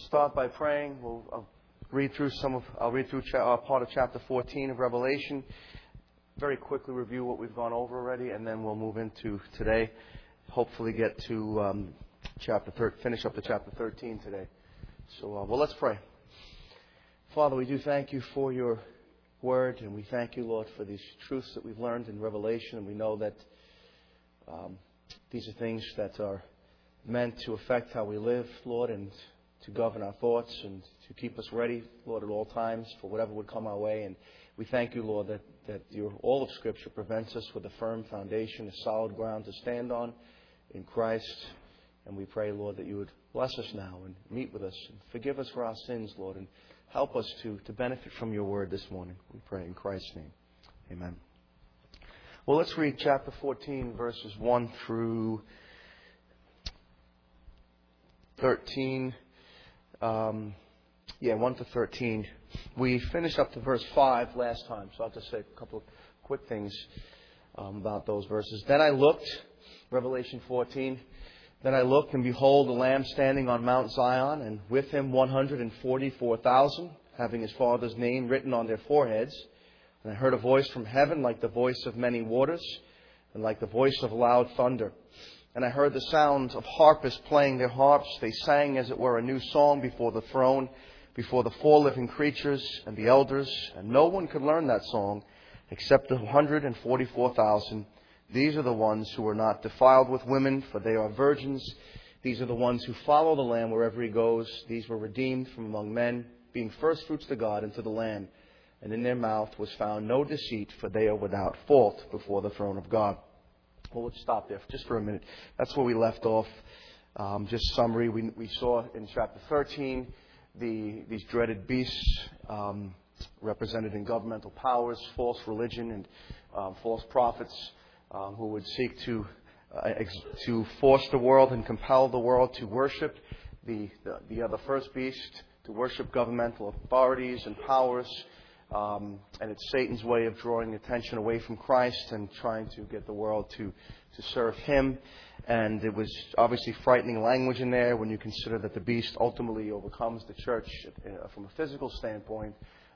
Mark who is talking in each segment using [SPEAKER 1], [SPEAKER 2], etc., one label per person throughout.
[SPEAKER 1] start by praying. I'll read through part of chapter 14 of Revelation. Very quickly review what we've gone over already, and then we'll move into today. Hopefully get to finish up the chapter 13 today. So, let's pray. Father, we do thank you for your word, and we thank you, Lord, for these truths that we've learned in Revelation. And we know that these are things that are meant to affect how we live, Lord, and to govern our thoughts and to keep us ready, Lord, at all times for whatever would come our way. And we thank you, Lord, that all of Scripture prevents us with a firm foundation, a solid ground to stand on in Christ. And we pray, Lord, that you would bless us now and meet with us and forgive us for our sins, Lord, and help us to benefit from your word this morning. We pray in Christ's name. Amen. Well, let's read chapter 14, verses 1 through 13. 1 to 13. We finished up to verse 5 last time, so I'll just say a couple of quick things about those verses. Then I looked, Revelation 14, then I looked, and behold, a Lamb standing on Mount Zion, and with him 144,000, having his Father's name written on their foreheads. And I heard a voice from heaven like the voice of many waters, and like the voice of loud thunder. And I heard the sound of harpists playing their harps. They sang, as it were, a new song before the throne, before the four living creatures and the elders. And no one could learn that song except the 144,000. These are the ones who are not defiled with women, for they are virgins. These are the ones who follow the Lamb wherever he goes. These were redeemed from among men, being firstfruits to God and to the Lamb. And in their mouth was found no deceit, for they are without fault before the throne of God. Well, let's stop there just for a minute. That's where we left off. Just summary. We saw in chapter 13 these dreaded beasts represented in governmental powers, false religion, and false prophets who would seek to force the world and compel the world to worship the first beast, to worship governmental authorities and powers. And it's Satan's way of drawing attention away from Christ and trying to get the world to serve him. And it was obviously frightening language in there when you consider that the beast ultimately overcomes the church from a physical standpoint.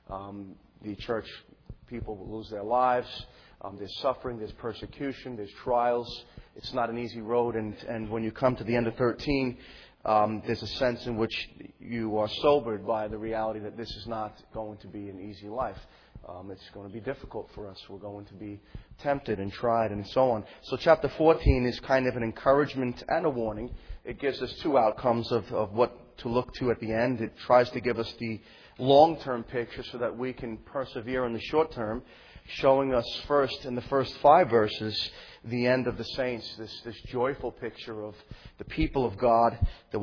[SPEAKER 1] The church people will lose their lives. There's suffering, there's persecution, there's trials. It's not an easy road. And when you come to the end of 13, there's a sense in which you are sobered by the reality that this is not going to be an easy life. It's going to be difficult for us. We're going to be tempted and tried and so on. So chapter 14 is kind of an encouragement and a warning. It gives us two outcomes of what to look to at the end. It tries to give us the long-term picture so that we can persevere in the short term, showing us first in the first 5 verses the end of the saints, this joyful picture of the people of God, the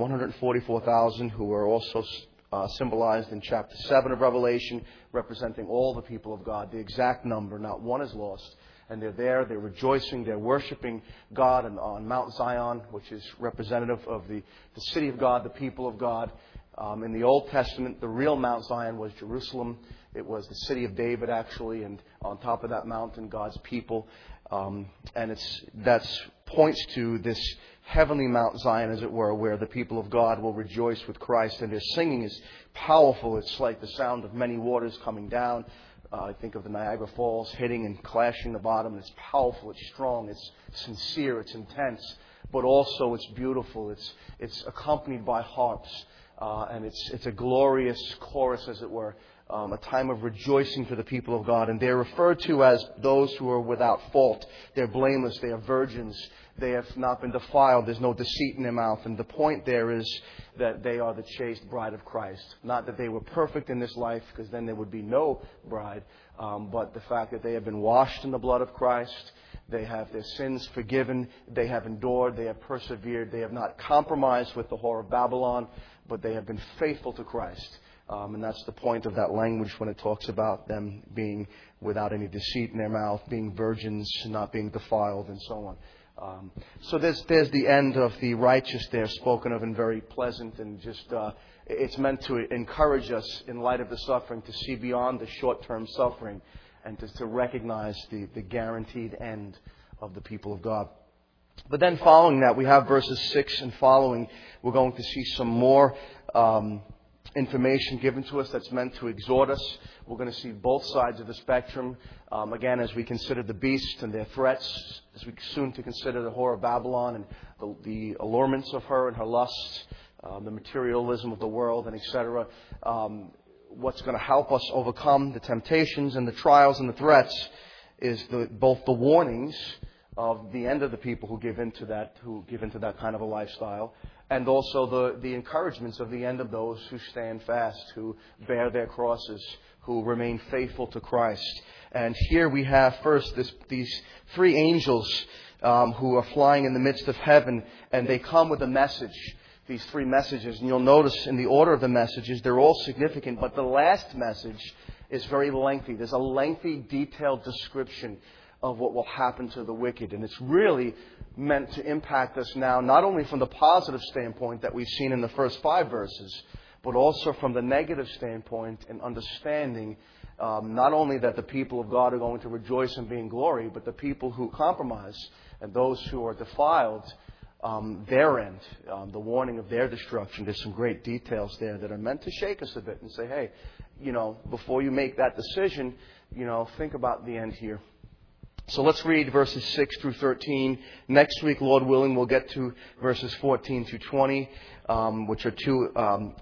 [SPEAKER 1] 144,000 who are also symbolized in chapter 7 of Revelation, representing all the people of God, the exact number, not one is lost. And they're there, they're rejoicing, they're worshiping God on Mount Zion, which is representative of the city of God, the people of God. In the Old Testament, the real Mount Zion was Jerusalem. It was the city of David, actually, and on top of that mountain, God's people. And that points to this heavenly Mount Zion, as it were, where the people of God will rejoice with Christ. And their singing is powerful. It's like the sound of many waters coming down. I think of the Niagara Falls hitting and clashing the bottom. It's powerful. It's strong. It's sincere. It's intense. But also it's beautiful. It's accompanied by harps. And it's a glorious chorus, as it were. A time of rejoicing for the people of God. And they're referred to as those who are without fault. They're blameless. They are virgins. They have not been defiled. There's no deceit in their mouth. And the point there is that they are the chaste bride of Christ. Not that they were perfect in this life, because then there would be no bride. But the fact that they have been washed in the blood of Christ. They have their sins forgiven. They have endured. They have persevered. They have not compromised with the whore of Babylon, but they have been faithful to Christ. And that's the point of that language when it talks about them being without any deceit in their mouth, being virgins, not being defiled, and so on. So there's the end of the righteous there, spoken of and very pleasant, and just it's meant to encourage us in light of the suffering to see beyond the short-term suffering and to recognize the guaranteed end of the people of God. But then following that, we have verses 6 and following. We're going to see some more information given to us that's meant to exhort us. We're going to see both sides of the spectrum. Again, as we consider the beast and their threats, as we soon to consider the whore of Babylon and the allurements of her and her lusts, the materialism of the world, and etc. What's going to help us overcome the temptations and the trials and the threats is both the warnings of the end of the people who give into that kind of a lifestyle, and also the encouragements of the end of those who stand fast, who bear their crosses, who remain faithful to Christ. And here we have first these three angels who are flying in the midst of heaven, and they come with a message. These three messages, and you'll notice in the order of the messages, they're all significant, but the last message is very lengthy. There's a lengthy, detailed description of what will happen to the wicked. And it's really meant to impact us now, not only from the positive standpoint that we've seen in the first 5 verses, but also from the negative standpoint in understanding not only that the people of God are going to rejoice and be in glory, but the people who compromise and those who are defiled, their end, the warning of their destruction. There's some great details there that are meant to shake us a bit and say, hey, before you make that decision, think about the end here. So let's read verses 6 through 13. Next week, Lord willing, we'll get to verses 14 through 20, which are two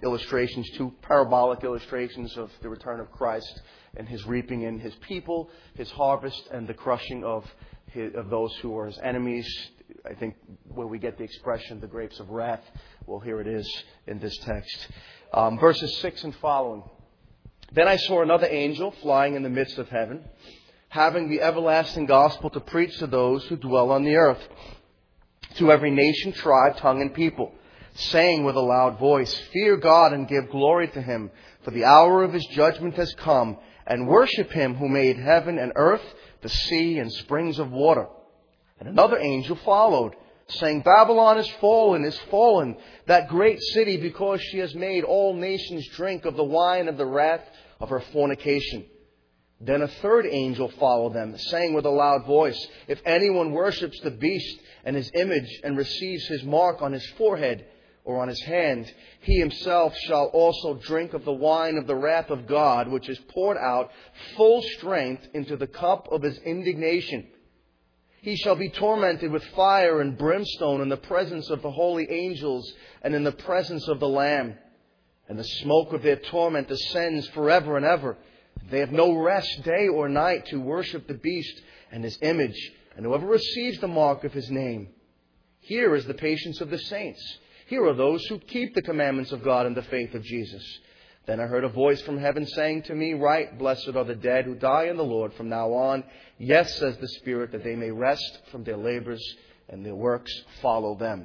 [SPEAKER 1] parabolic illustrations of the return of Christ and His reaping in His people, His harvest, and the crushing of those who are His enemies. I think where we get the expression, the grapes of wrath, well, here it is in this text. Verses 6 and following. Then I saw another angel flying in the midst of heaven, having the everlasting gospel to preach to those who dwell on the earth, to every nation, tribe, tongue, and people, saying with a loud voice, Fear God and give glory to Him, for the hour of His judgment has come, and worship Him who made heaven and earth, the sea, and springs of water. And another angel followed, saying, Babylon is fallen, that great city, because she has made all nations drink of the wine of the wrath of her fornication. Then a third angel followed them, saying with a loud voice, If anyone worships the beast and his image and receives his mark on his forehead or on his hand, he himself shall also drink of the wine of the wrath of God, which is poured out full strength into the cup of His indignation. He shall be tormented with fire and brimstone in the presence of the holy angels and in the presence of the Lamb. And the smoke of their torment ascends forever and ever. They have no rest day or night to worship the beast and his image, and whoever receives the mark of his name. Here is the patience of the saints. Here are those who keep the commandments of God and the faith of Jesus. Then I heard a voice from heaven saying to me, Write, blessed are the dead who die in the Lord from now on. Yes, says the Spirit, that they may rest from their labors and their works follow them.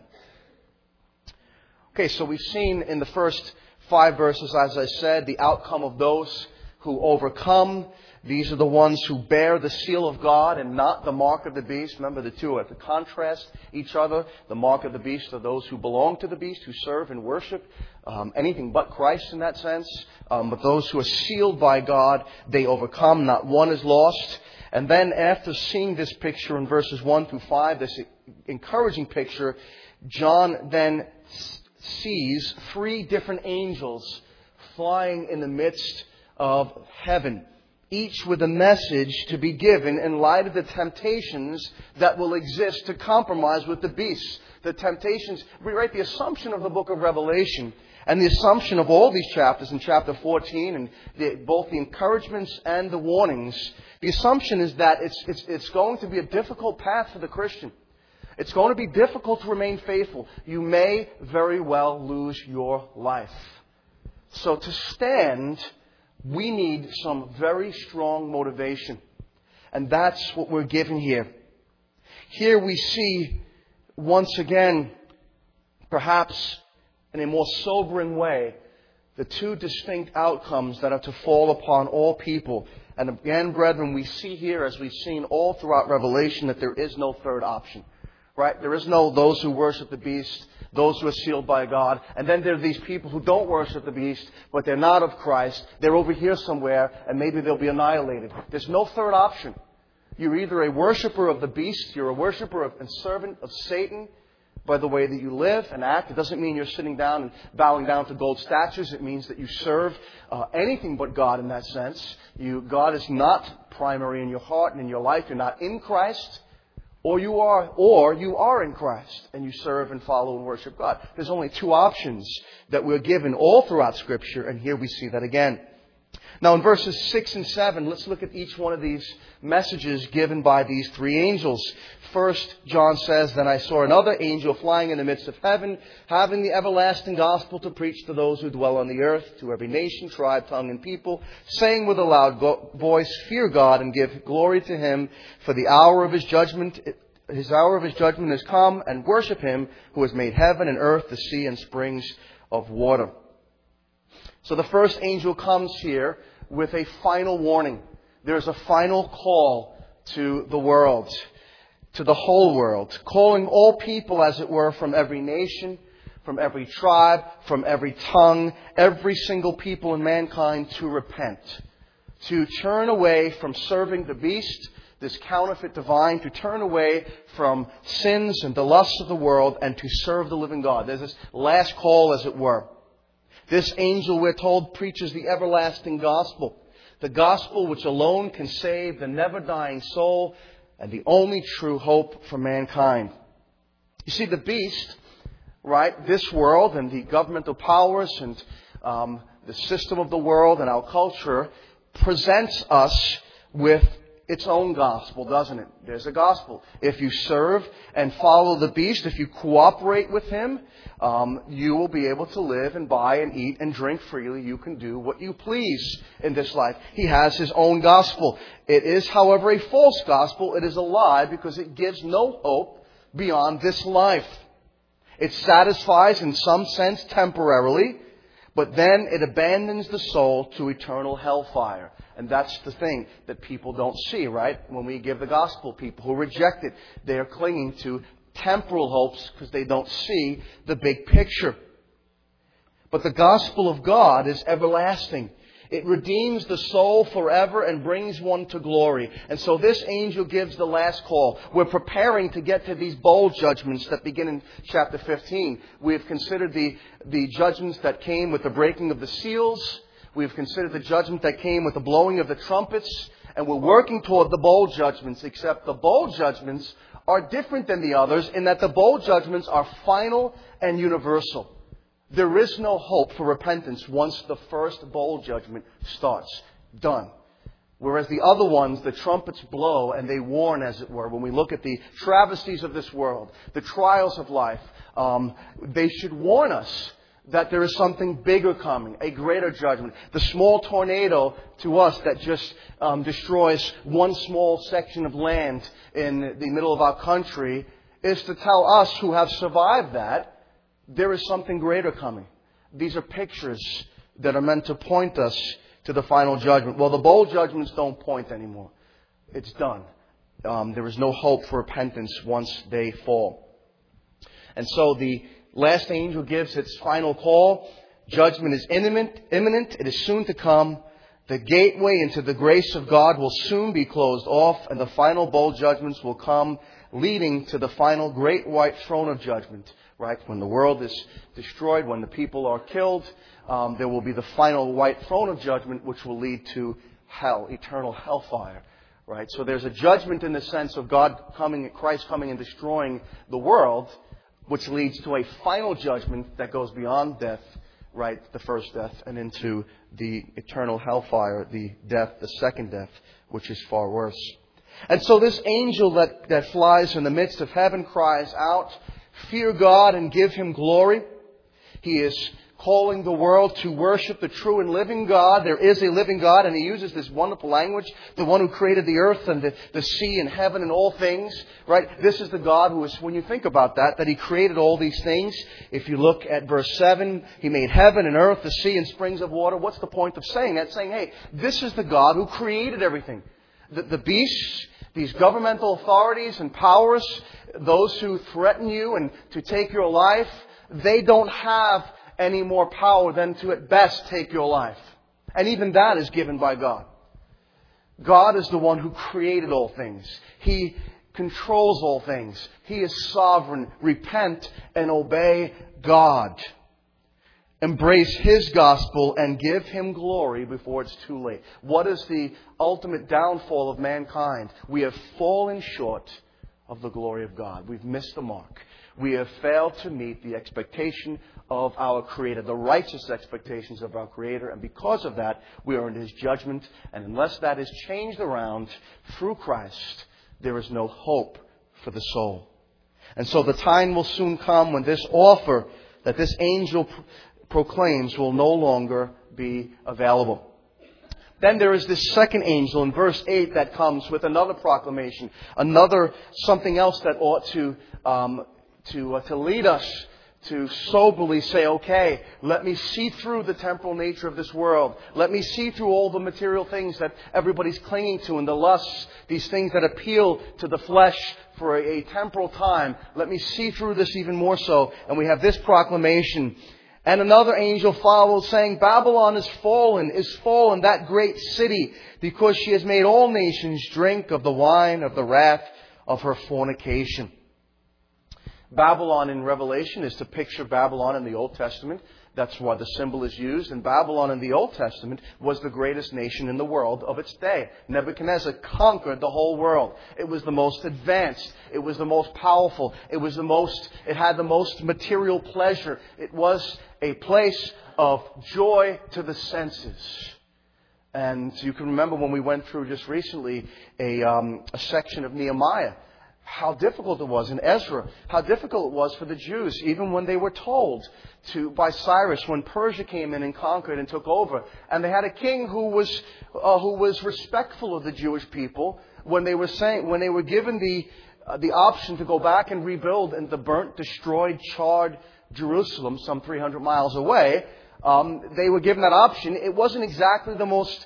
[SPEAKER 1] Okay, so we've seen in the first 5 verses, as I said, the outcome of those who overcome. These are the ones who bear the seal of God and not the mark of the beast. Remember, the two are to contrast each other. The mark of the beast are those who belong to the beast, who serve and worship anything but Christ in that sense. But those who are sealed by God, they overcome. Not one is lost. And then after seeing this picture in verses 1 through 5, this encouraging picture, John then sees 3 different angels flying in the midst of heaven, each with a message to be given in light of the temptations that will exist to compromise with the beasts. The temptations, the assumption of the book of Revelation and the assumption of all these chapters in chapter 14 and both the encouragements and the warnings, the assumption is that it's going to be a difficult path for the Christian. It's going to be difficult to remain faithful. You may very well lose your life. So to stand, we need some very strong motivation. And that's what we're given here. Here we see, once again, perhaps in a more sobering way, the 2 distinct outcomes that are to fall upon all people. And again, brethren, we see here, as we've seen all throughout Revelation, that there is no third option. Right? There is no those who worship the beast, those who are sealed by God. And then there are these people who don't worship the beast, but they're not of Christ. They're over here somewhere, and maybe they'll be annihilated. There's no third option. You're either a worshiper of the beast, you're a worshiper and servant of Satan, by the way that you live and act. It doesn't mean you're sitting down and bowing down to gold statues. It means that you serve anything but God in that sense. God is not primary in your heart and in your life. You're not in Christ, or you are in Christ and you serve and follow and worship God. There's only two options that we're given all throughout Scripture, and here we see that again. Now in verses 6 and 7, let's look at each one of these messages given by these three angels. First, John says, "Then I saw another angel flying in the midst of heaven, having the everlasting gospel to preach to those who dwell on the earth, to every nation, tribe, tongue, and people, saying with a loud voice, 'Fear God and give glory to Him, for the hour of His judgment has come, and worship Him who has made heaven and earth, the sea, and springs of water.'" So the first angel comes here with a final warning. There's a final call to the world, to the whole world, calling all people, as it were, from every nation, from every tribe, from every tongue, every single people in mankind to repent, to turn away from serving the beast, this counterfeit divine, to turn away from sins and the lusts of the world and to serve the living God. There's this last call, as it were. This angel, we're told, preaches the everlasting gospel. The gospel which alone can save the never-dying soul and the only true hope for mankind. You see, the beast, right, this world and the governmental powers and the system of the world and our culture presents us with its own gospel, doesn't it? There's a gospel. If you serve and follow the beast, if you cooperate with him, you will be able to live and buy and eat and drink freely. You can do what you please in this life. He has his own gospel. It is, however, a false gospel. It is a lie because it gives no hope beyond this life. It satisfies in some sense temporarily, but then it abandons the soul to eternal hellfire. And that's the thing that people don't see, right? When we give the gospel, people who reject it, they are clinging to temporal hopes because they don't see the big picture. But the gospel of God is everlasting. It redeems the soul forever and brings one to glory. And so this angel gives the last call. We're preparing to get to these bowl judgments that begin in chapter 15. We have considered the judgments that came with the breaking of the seals. We've considered the judgment that came with the blowing of the trumpets. And we're working toward the bowl judgments, except the bowl judgments are different than the others in that the bowl judgments are final and universal. There is no hope for repentance once the first bowl judgment starts. Done. Whereas the other ones, the trumpets blow and they warn, as it were. When we look at the travesties of this world, the trials of life, they should warn us that there is something bigger coming, a greater judgment. The small tornado to us that just destroys one small section of land in the middle of our country is to tell us who have survived that there is something greater coming. These are pictures that are meant to point us to the final judgment. Well, the bowl judgments don't point anymore. It's done. There is no hope for repentance once they fall. And so the last angel gives its final call. Judgment is imminent. It is soon to come. The gateway into the grace of God will soon be closed off, and the final bowl judgments will come, leading to the final great white throne of judgment. Right? When the world is destroyed, when the people are killed, there will be the final white throne of judgment, which will lead to hell, eternal hellfire. Right? So there's a judgment in the sense of Christ coming and destroying the world, which leads to a final judgment that goes beyond death, right? The first death, and into the eternal hellfire, the second death, which is far worse. And so this angel that flies in the midst of heaven cries out, "Fear God and give Him glory." He is calling the world to worship the true and living God. There is a living God, and He uses this wonderful language, the one who created the earth and the sea and heaven and all things, right? This is the God who is, when you think about that He created all these things. If you look at verse 7, He made heaven and earth, the sea and springs of water. What's the point of saying that? Saying, hey, this is the God who created everything. The beasts, these governmental authorities and powers, those who threaten you and to take your life, they don't have any more power than to at best take your life. And even that is given by God. God is the one who created all things. He controls all things. He is sovereign. Repent and obey God. Embrace His gospel and give Him glory before it's too late. What is the ultimate downfall of mankind? We have fallen short of the glory of God. We've missed the mark. We have failed to meet the expectation of our Creator, the righteous expectations of our Creator, and because of that, we are in His judgment. And unless that is changed around through Christ, there is no hope for the soul. And so the time will soon come when this offer that this angel proclaims will no longer be available. Then there is this second angel in verse 8 that comes with another proclamation, something else that ought to lead us to soberly say, okay, let me see through the temporal nature of this world. Let me see through all the material things that everybody's clinging to and the lusts, these things that appeal to the flesh for a temporal time. Let me see through this even more so. And we have this proclamation. And another angel followed, saying, Babylon is fallen, that great city, because she has made all nations drink of the wine of the wrath of her fornication. Babylon in Revelation is to picture Babylon in the Old Testament. That's why the symbol is used. And Babylon in the Old Testament was the greatest nation in the world of its day. Nebuchadnezzar conquered the whole world. It was the most advanced. It was the most powerful. It had the most material pleasure. It was a place of joy to the senses. And you can remember when we went through just recently a section of Nehemiah, how difficult it was, in Ezra, how difficult it was for the Jews, even when they were told by Cyrus, when Persia came in and conquered and took over. And they had a king who was respectful of the Jewish people when they were given the option to go back and rebuild in the burnt, destroyed, charred Jerusalem, some 300 miles away. They were given that option. It wasn't exactly the most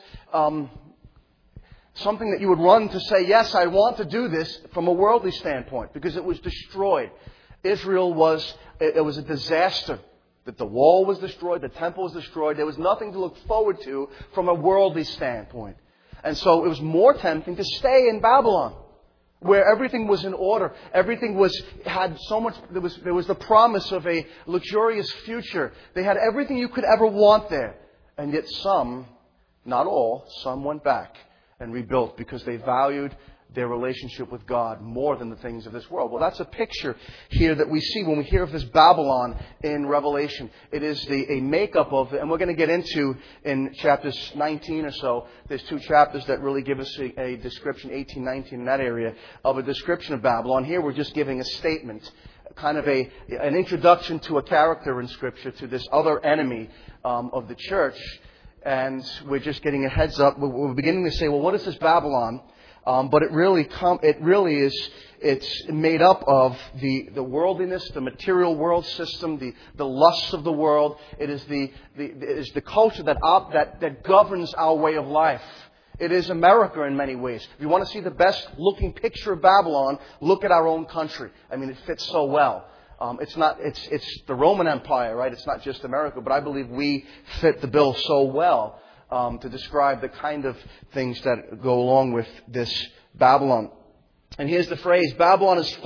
[SPEAKER 1] something that you would run to say, yes, I want to do this from a worldly standpoint, because it was destroyed. Israel was a disaster. That the wall was destroyed, the temple was destroyed. There was nothing to look forward to from a worldly standpoint. And so it was more tempting to stay in Babylon, where everything was in order. Everything had so much. There was the promise of a luxurious future. They had everything you could ever want there. And yet some, not all, some went back and rebuilt because they valued their relationship with God more than the things of this world. Well, that's a picture here that we see when we hear of this Babylon in Revelation. It is a makeup of, and we're going to get into in chapters 19 or so. There's 2 chapters that really give us a description, 18, 19 in that area, of a description of Babylon. Here we're just giving a statement, kind of an introduction to a character in Scripture, to this other enemy of the church. And we're just getting a heads up. We're beginning to say, well, what is this Babylon? But it really is, it's made up of the worldliness, the material world system, the lusts of the world. It is the culture that governs our way of life. It is America in many ways. If you want to see the best looking picture of Babylon, look at our own country. I mean, it fits so well. It's the Roman Empire, right? It's not just America, but I believe we fit the bill so well to describe the kind of things that go along with this Babylon. And here's the phrase: Babylon is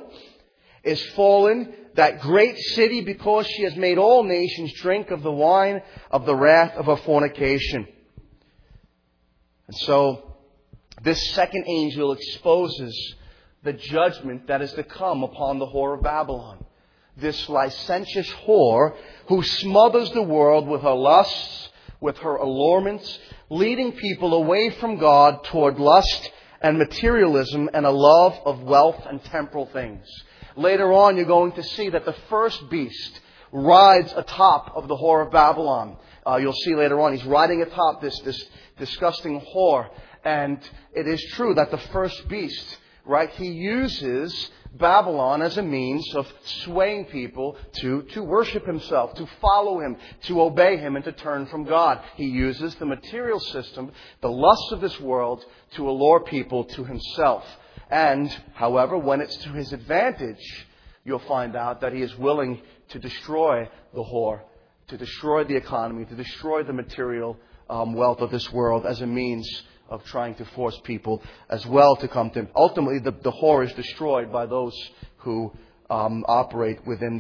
[SPEAKER 1] fallen, that great city, because she has made all nations drink of the wine of the wrath of her fornication. And so this second angel exposes the judgment that is to come upon the whore of Babylon. This licentious whore who smothers the world with her lusts, with her allurements, leading people away from God toward lust and materialism and a love of wealth and temporal things. Later on, you're going to see that the first beast rides atop of the whore of Babylon. You'll see later on, he's riding atop this disgusting whore. And it is true that the first beast, right, he uses Babylon as a means of swaying people to worship himself, to follow him, to obey him, and to turn from God. He uses the material system, the lusts of this world, to allure people to himself. And, however, when it's to his advantage, you'll find out that he is willing to destroy the whore, to destroy the economy, to destroy the material wealth of this world as a means of trying to force people as well to come to Him. Ultimately, the whore is destroyed by those who operate within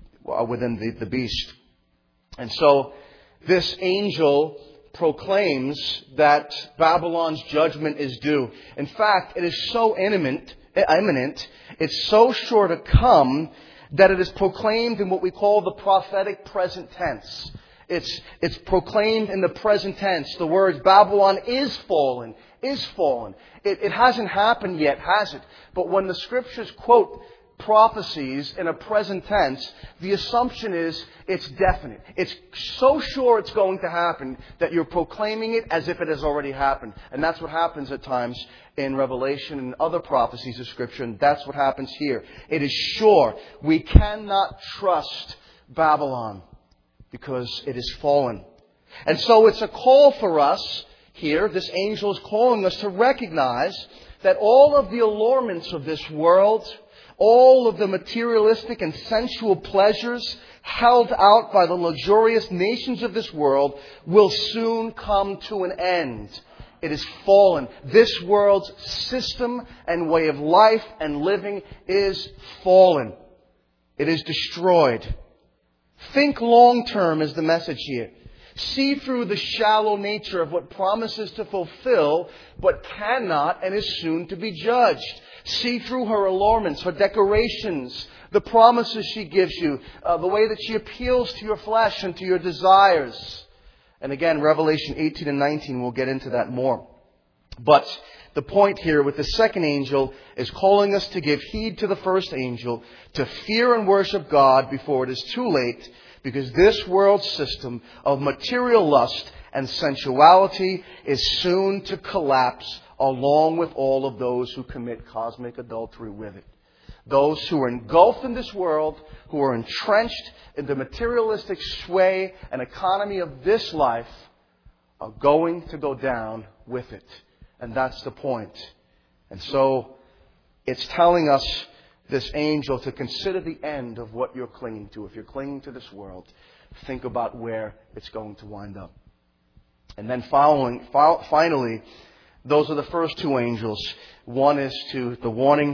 [SPEAKER 1] the beast. And so this angel proclaims that Babylon's judgment is due. In fact, it is so imminent, it's so sure to come, that it is proclaimed in what we call the prophetic present tense. It's proclaimed in the present tense. The words Babylon is fallen, is fallen. It hasn't happened yet, has it? But when the Scriptures quote prophecies in a present tense, the assumption is it's definite. It's so sure it's going to happen that you're proclaiming it as if it has already happened. And that's what happens at times in Revelation and other prophecies of Scripture, and that's what happens here. It is sure. We cannot trust Babylon because it is fallen. And so it's a call for us here. This angel is calling us to recognize that all of the allurements of this world, all of the materialistic and sensual pleasures held out by the luxurious nations of this world will soon come to an end. It is fallen. This world's system and way of life and living is fallen. It is destroyed. Think long term is the message here. See through the shallow nature of what promises to fulfill but cannot and is soon to be judged. See through her allurements, her decorations, the promises she gives you, the way that she appeals to your flesh and to your desires. And again, Revelation 18 and 19, we'll get into that more. But the point here with the second angel is calling us to give heed to the first angel, to fear and worship God before it is too late, because this world system of material lust and sensuality is soon to collapse along with all of those who commit cosmic adultery with it. Those who are engulfed in this world, who are entrenched in the materialistic sway and economy of this life, are going to go down with it. And that's the point. And so it's telling us, this angel, to consider the end of what you're clinging to. If you're clinging to this world, think about where it's going to wind up. And then finally, those are the first two angels. One is to the warning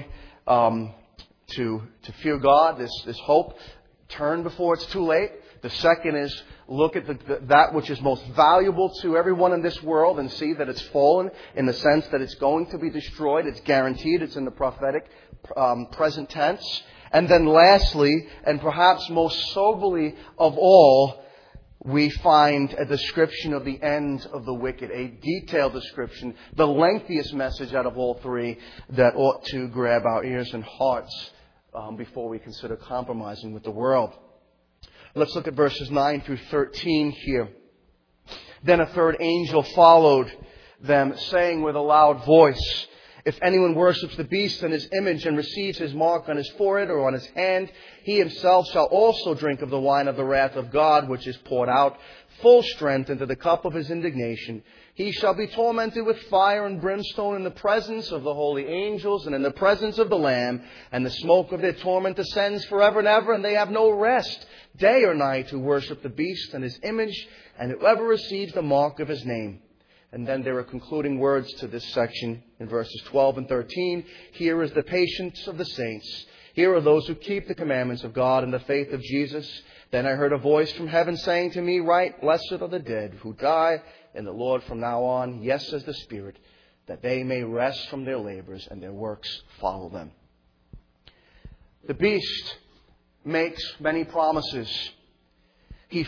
[SPEAKER 1] to fear God, this hope, turn before it's too late. The second is look at that which is most valuable to everyone in this world and see that it's fallen, in the sense that it's going to be destroyed. It's guaranteed. It's in the prophetic present tense. And then lastly, and perhaps most soberly of all, we find a description of the end of the wicked, a detailed description, the lengthiest message out of all three that ought to grab our ears and hearts before we consider compromising with the world. Let's look at verses 9 through 13 here. Then a third angel followed them, saying with a loud voice, "If anyone worships the beast and his image and receives his mark on his forehead or on his hand, he himself shall also drink of the wine of the wrath of God, which is poured out full strength into the cup of his indignation. He shall be tormented with fire and brimstone in the presence of the holy angels and in the presence of the Lamb, and the smoke of their torment ascends forever and ever, and they have no rest, day or night, who worship the beast and his image, and whoever receives the mark of his name." And then there are concluding words to this section in verses 12 and 13. "Here is the patience of the saints. Here are those who keep the commandments of God and the faith of Jesus. Then I heard a voice from heaven saying to me, 'Write, blessed are the dead who die in the Lord from now on, yes, says the Spirit, that they may rest from their labors and their works follow them.'" The beast makes many promises. He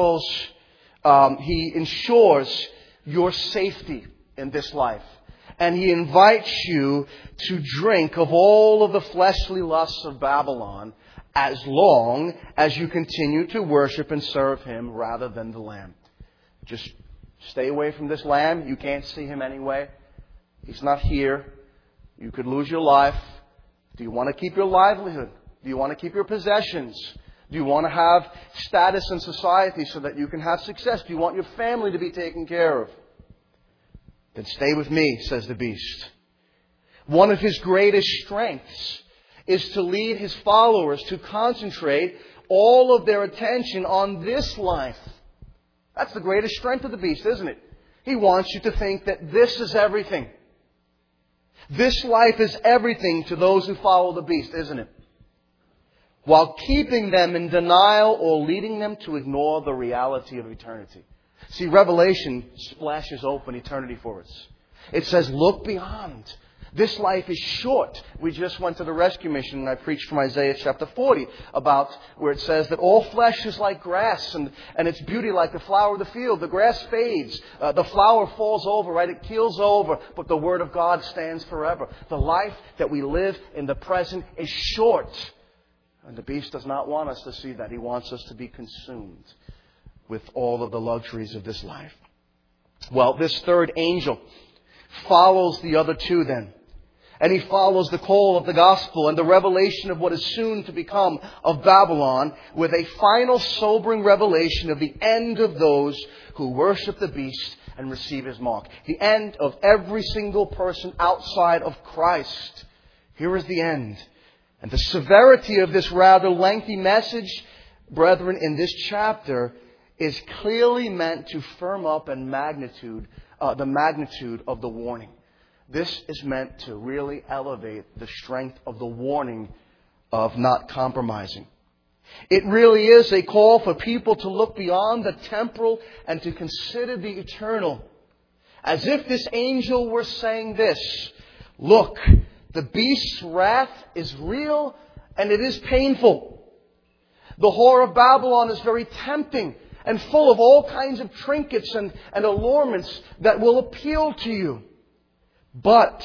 [SPEAKER 1] ensures your safety in this life. And he invites you to drink of all of the fleshly lusts of Babylon as long as you continue to worship and serve him rather than the Lamb. Just stay away from this Lamb. You can't see him anyway. He's not here. You could lose your life. Do you want to keep your livelihood? Do you want to keep your possessions? Do you want to have status in society so that you can have success? Do you want your family to be taken care of? Then stay with me, says the beast. One of his greatest strengths is to lead his followers to concentrate all of their attention on this life. That's the greatest strength of the beast, isn't it? He wants you to think that this is everything. This life is everything to those who follow the beast, isn't it? While keeping them in denial or leading them to ignore the reality of eternity. See, Revelation splashes open eternity for us. It says, look beyond. This life is short. We just went to the rescue mission and I preached from Isaiah chapter 40 about where it says that all flesh is like grass and its beauty like the flower of the field. The grass fades. The flower falls over, right? It keels over. But the Word of God stands forever. The life that we live in the present is short. And the beast does not want us to see that. He wants us to be consumed with all of the luxuries of this life. Well, this third angel follows the other two then. And he follows the call of the gospel and the revelation of what is soon to become of Babylon with a final sobering revelation of the end of those who worship the beast and receive his mark. The end of every single person outside of Christ. Here is the end. And the severity of this rather lengthy message, brethren, in this chapter is clearly meant to firm up the magnitude of the warning. This is meant to really elevate the strength of the warning of not compromising. It really is a call for people to look beyond the temporal and to consider the eternal. As if this angel were saying this, look, the beast's wrath is real and it is painful. The whore of Babylon is very tempting and full of all kinds of trinkets and allurements that will appeal to you. But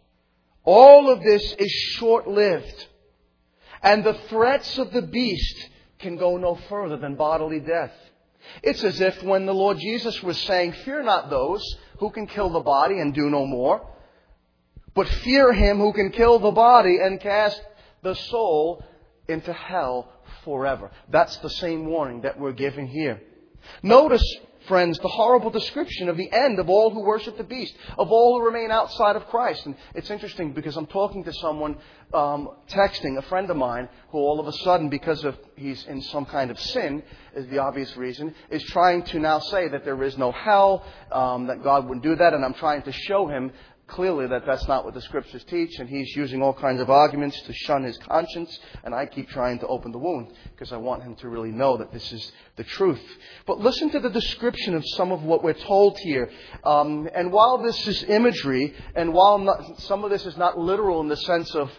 [SPEAKER 1] all of this is short-lived. And the threats of the beast can go no further than bodily death. It's as if when the Lord Jesus was saying, fear not those who can kill the body and do no more, but fear him who can kill the body and cast the soul into hell forever. That's the same warning that we're giving here. Notice, friends, the horrible description of the end of all who worship the beast, of all who remain outside of Christ. And it's interesting because I'm talking to someone, texting a friend of mine who all of a sudden, because of he's in some kind of sin, is the obvious reason, is trying to now say that there is no hell, that God wouldn't do that. And I'm trying to show him clearly that that's not what the Scriptures teach, and he's using all kinds of arguments to shun his conscience, and I keep trying to open the wound because I want him to really know that this is the truth. But listen to the description of some of what we're told here. And while this is imagery, and while some of this is not literal in the sense of,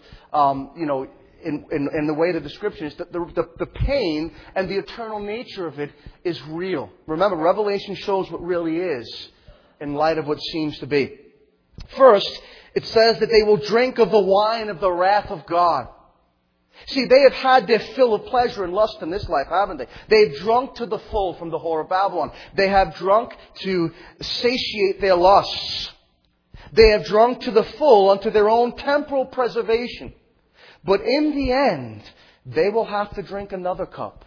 [SPEAKER 1] in the way the description is, the pain and the eternal nature of it is real. Remember, Revelation shows what really is in light of what seems to be. First, it says that they will drink of the wine of the wrath of God. See, they have had their fill of pleasure and lust in this life, haven't they? They've drunk to the full from the whore of Babylon. They have drunk to satiate their lusts. They have drunk to the full unto their own temporal preservation. But in the end, they will have to drink another cup.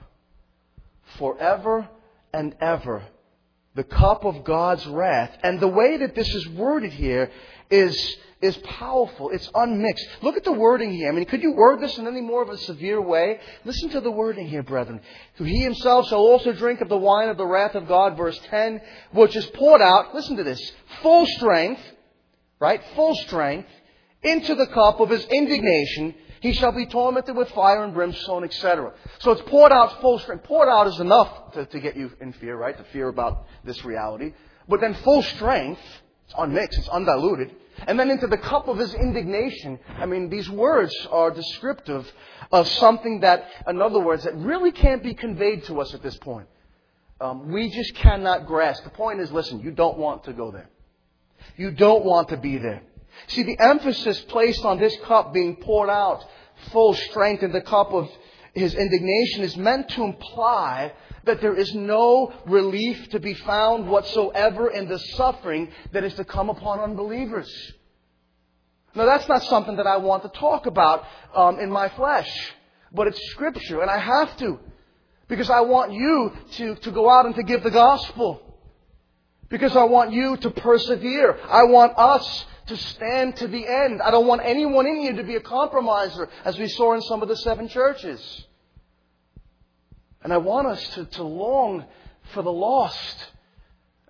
[SPEAKER 1] Forever and ever. The cup of God's wrath. And the way that this is worded here is powerful. It's unmixed. Look at the wording here. I mean, could you word this in any more of a severe way? Listen to the wording here, brethren. He himself shall also drink of the wine of the wrath of God, verse 10, which is poured out, listen to this, full strength, right? Full strength, into the cup of his indignation. He shall be tormented with fire and brimstone, etc. So it's poured out full strength. Poured out is enough to get you in fear, right? To fear about this reality. But then full strength, it's unmixed, it's undiluted. And then into the cup of his indignation. I mean, these words are descriptive of something that, in other words, that really can't be conveyed to us at this point. We just cannot grasp. The point is, listen, you don't want to go there. You don't want to be there. See, the emphasis placed on this cup being poured out, full strength in the cup of his indignation, is meant to imply that there is no relief to be found whatsoever in the suffering that is to come upon unbelievers. Now, that's not something that I want to talk about in my flesh, but it's Scripture, and I have to, because I want you to go out and to give the gospel, because I want you to persevere. I want us to stand to the end. I don't want anyone in here to be a compromiser, as we saw in some of the 7 churches. And I want us to long for the lost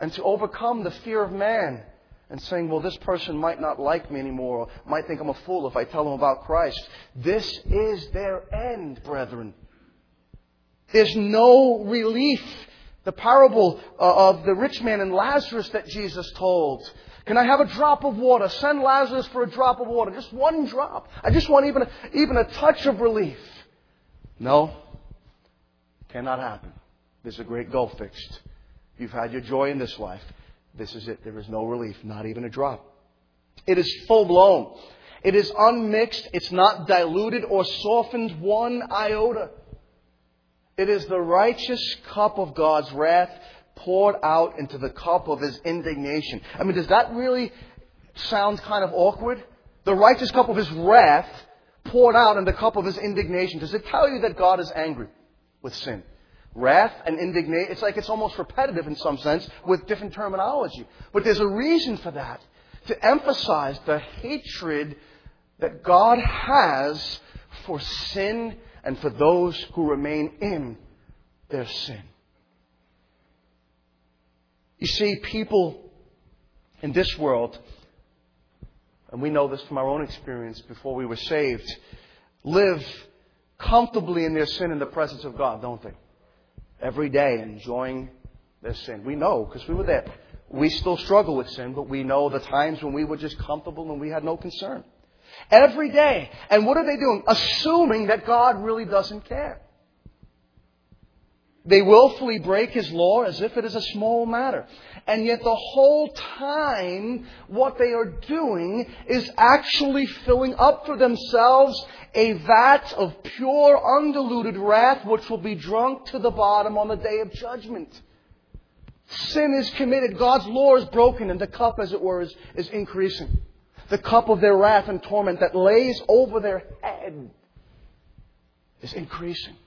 [SPEAKER 1] and to overcome the fear of man and saying, well, this person might not like me anymore, or might think I'm a fool if I tell them about Christ. This is their end, brethren. There's no relief. The parable of the rich man and Lazarus that Jesus told. Can I have a drop of water? Send Lazarus for a drop of water. Just one drop. I just want even a touch of relief. No. Cannot happen. There's a great gulf fixed. You've had your joy in this life. This is it. There is no relief. Not even a drop. It is full blown. It is unmixed. It's not diluted or softened one iota. It is the righteous cup of God's wrath poured out into the cup of His indignation. I mean, does that really sound kind of awkward? The righteous cup of His wrath poured out in the cup of His indignation. Does it tell you that God is angry with sin? Wrath and indignation, it's like it's almost repetitive in some sense with different terminology. But there's a reason for that. To emphasize the hatred that God has for sin and for those who remain in their sin. You see, people in this world, and we know this from our own experience before we were saved, live comfortably in their sin in the presence of God, don't they? Every day enjoying their sin. We know because we were there. We still struggle with sin, but we know the times when we were just comfortable and we had no concern. Every day. And what are they doing? Assuming that God really doesn't care. They willfully break His law as if it is a small matter. And yet the whole time, what they are doing is actually filling up for themselves a vat of pure, undiluted wrath, which will be drunk to the bottom on the day of judgment. Sin is committed. God's law is broken, and the cup, as it were, is increasing. The cup of their wrath and torment that lays over their head is increasing.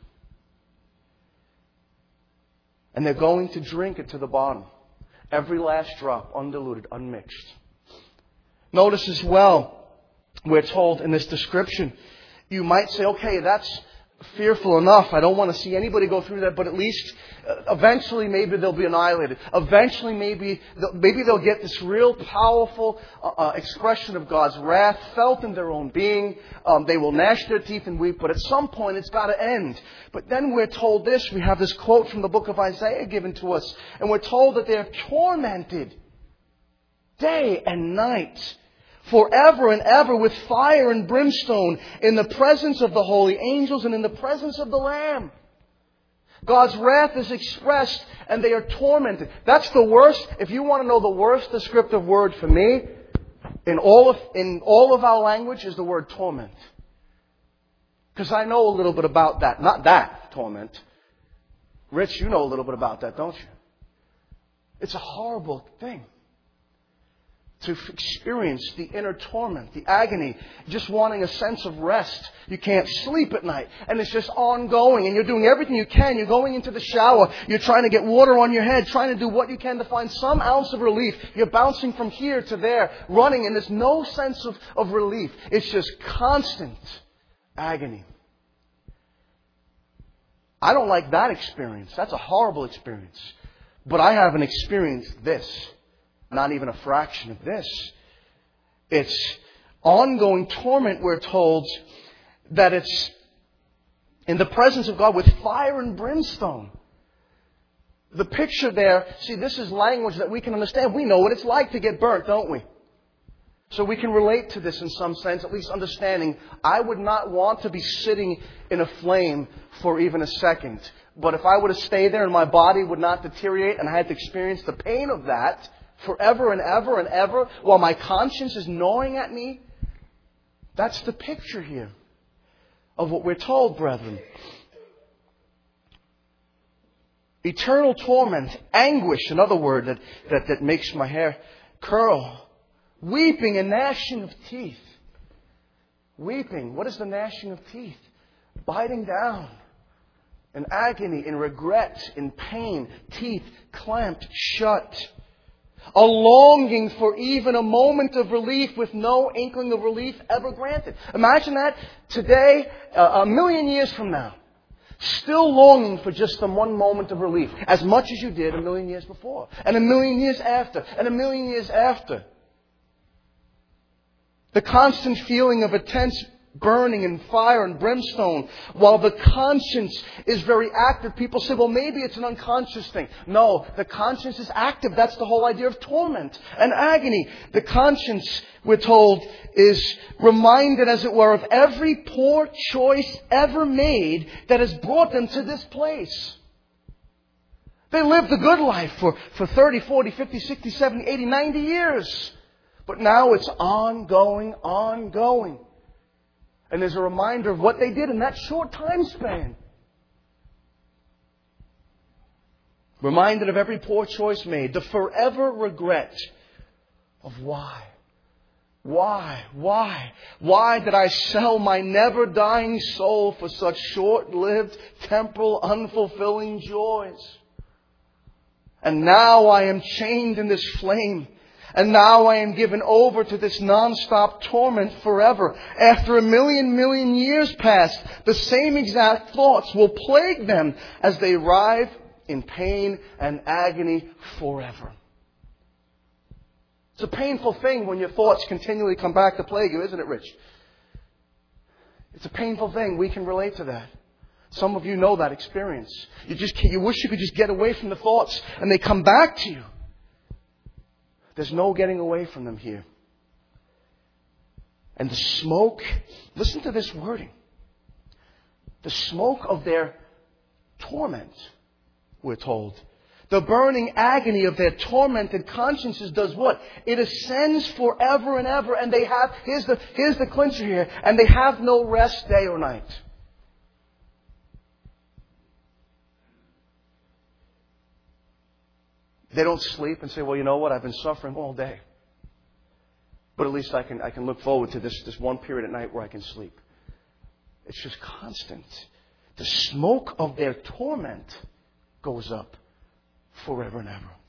[SPEAKER 1] And they're going to drink it to the bottom. Every last drop, undiluted, unmixed. Notice as well, we're told in this description, you might say, okay, that's fearful enough. I don't want to see anybody go through that, but at least eventually maybe they'll be annihilated. Eventually maybe they'll get this real powerful expression of God's wrath felt in their own being. They will gnash their teeth and weep, but at some point it's got to end. But then we're told this. We have this quote from the book of Isaiah given to us, and we're told that they're tormented day and night, forever and ever, with fire and brimstone, in the presence of the holy angels and in the presence of the Lamb. God's wrath is expressed and they are tormented. That's the worst. If you want to know the worst descriptive word for me, in all of our language, is the word torment. Because I know a little bit about that. Not that torment. Rich, you know a little bit about that, don't you? It's a horrible thing. To experience the inner torment, the agony, just wanting a sense of rest. You can't sleep at night. And it's just ongoing. And you're doing everything you can. You're going into the shower. You're trying to get water on your head. Trying to do what you can to find some ounce of relief. You're bouncing from here to there. Running. And there's no sense of relief. It's just constant agony. I don't like that experience. That's a horrible experience. But I haven't experienced this. Not even a fraction of this. It's ongoing torment, we're told, that it's in the presence of God with fire and brimstone. The picture there, see, this is language that we can understand. We know what it's like to get burnt, don't we? So we can relate to this in some sense, at least understanding. I would not want to be sitting in a flame for even a second. But if I were to stay there and my body would not deteriorate and I had to experience the pain of that forever and ever and ever, while my conscience is gnawing at me. That's the picture here of what we're told, brethren. Eternal torment, anguish, another word that makes my hair curl. Weeping and gnashing of teeth. Weeping. What is the gnashing of teeth? Biting down. In agony, in regret, in pain. Teeth clamped shut. A longing for even a moment of relief with no inkling of relief ever granted. Imagine that today, a million years from now. Still longing for just some one moment of relief, as much as you did a million years before, and a million years after, and a million years after. The constant feeling of intense burning and fire and brimstone, while the conscience is very active. People say, well, maybe it's an unconscious thing. No, the conscience is active. That's the whole idea of torment and agony. The conscience, we're told, is reminded, as it were, of every poor choice ever made that has brought them to this place. They lived the good life for 30, 40, 50, 60, 70, 80, 90 years. But now it's ongoing. And there's a reminder of what they did in that short time span. Reminded of every poor choice made. The forever regret of why. Why did I sell my never-dying soul for such short-lived, temporal, unfulfilling joys? And now I am chained in this flame. And now I am given over to this non-stop torment forever. After a million years pass, the same exact thoughts will plague them as they writhe in pain and agony forever. It's a painful thing when your thoughts continually come back to plague you, isn't it, Rich? It's a painful thing. We can relate to that. Some of you know that experience. You wish you could just get away from the thoughts and they come back to you. There's no getting away from them here. And the smoke, listen to this wording. The smoke of their torment, we're told. The burning agony of their tormented consciences does what? It ascends forever and ever. And they have, here's the clincher here, and they have no rest day or night. They don't sleep and say, well, you know what? I've been suffering all day. But at least I can look forward to this one period at night where I can sleep. It's just constant. The smoke of their torment goes up forever and ever.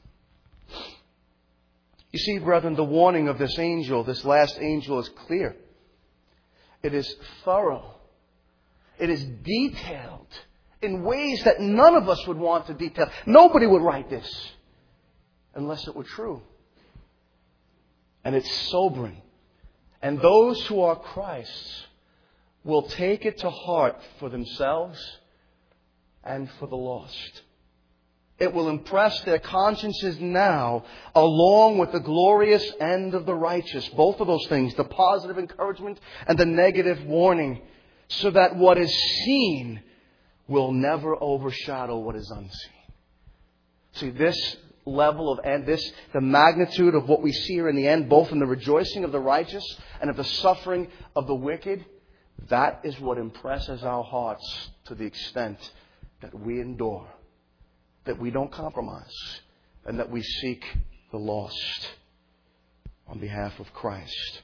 [SPEAKER 1] You see, brethren, the warning of this angel, this last angel, is clear. It is thorough. It is detailed in ways that none of us would want to detail. Nobody would write this unless it were true. And it's sobering. And those who are Christ's will take it to heart for themselves and for the lost. It will impress their consciences now along with the glorious end of the righteous. Both of those things, the positive encouragement and the negative warning, so that what is seen will never overshadow what is unseen. See, this level of end, the magnitude of what we see here in the end, both in the rejoicing of the righteous and of the suffering of the wicked, that is what impresses our hearts to the extent that we endure, that we don't compromise, and that we seek the lost on behalf of Christ.